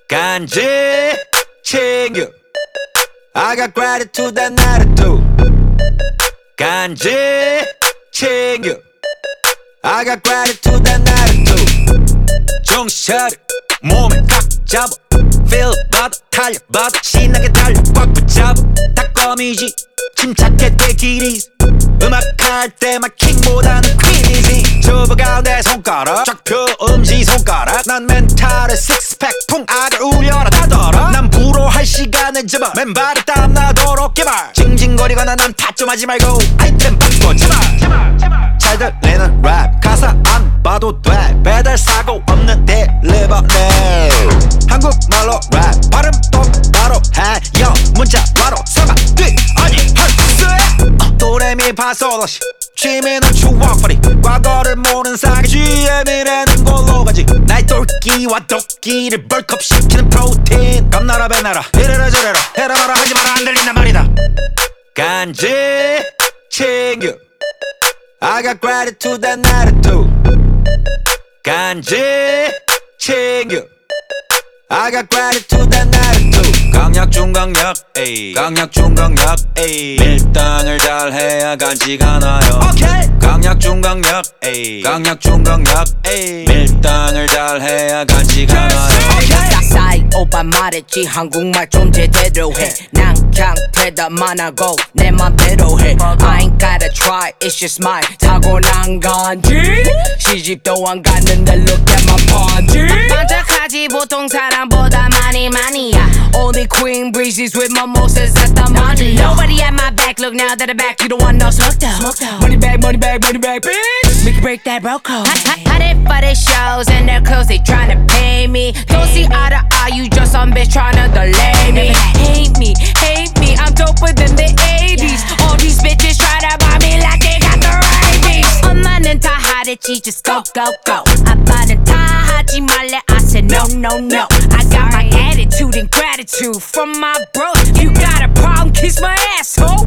간지 챙겨 I got gratitude and attitude 간지 챙겨 I got gratitude and attitude 정신 차려 몸에 딱 잡아 Feel 받아 달려받아 신나게 달려 꽉 붙잡아 다 껌이지 침착해 take it easy 음악할 때만 킹보다는 퀸이지 접어가 내 손가락 쫙 펴 엄지손가락 난 멘탈에 식스팩 풍악을 울려라 다더라 난 불어할 시간을 잡아 맨발에 땀나도록 개발 징징거리거나 난 타점하지 말고 아이템 바꿔 제발 잘 들리는 랩 가사 안 봐도 돼 배달 사고 없는 딜리버네 한국말로 랩 발음 똑바로 해요 문자 바로 사과 뒤 아니 할수 도레미파솔라시 취미는 추억거리 과거를 모른 사기 쥐의 미래는 골로 가지 나의 똘끼와 도끼를 벌컥 시키는 프로틴 감나라 배나라 이래라 저래라 해라 마라 하지 마라 안 들린단 말이다 간지 챙겨 I got gratitude and attitude 간지 챙겨 I got gratitude and attitude 강약 중강약 에이 강약 중강약 에이 밀당을 잘해야 간지가 나요 okay. 강약 중강약 에이 강약 중강약 에이 밀당을 잘해야 간지가 나요 사이 오빠 말했지 한국말 좀 제대로 해난 그냥 대답만 하고 내 맘대로 해 I ain't gotta try it's just mine 타고난 건지 시집도 안 갔는데 look at my punch 반짝하지 보통 사람보다 많이야 Only queen breezes with mimosas at the money Nobody at my back look now that I'm back you don't want no smoke though Money bag bitch We can break that bro code I did for the shows and their clothes they tryna pay me Don't see eye to eye you just some bitch tryna delay me Hate me I'm doper than the 80s All these bitches try to buy me like they got the rabies 엄마는 다 하랬지 just go 아빠는 다 하지 말래 I said no I got my attitude and gratitude from my bro You got a problem kiss my asshole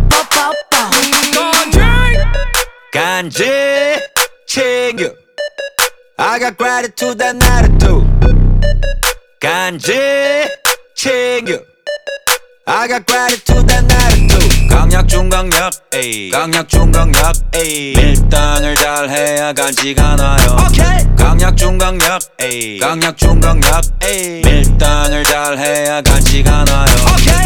간지 챙겨 I got gratitude and attitude 간지 챙겨 I got gratitude and attitude 강약 중강약 에이 강약 중강약 에이 밀당을 잘해야 간지가 나요 okay. 강약 중강약 에이 강약 중강약 에이 밀당을 잘해야 간지가 나요 okay.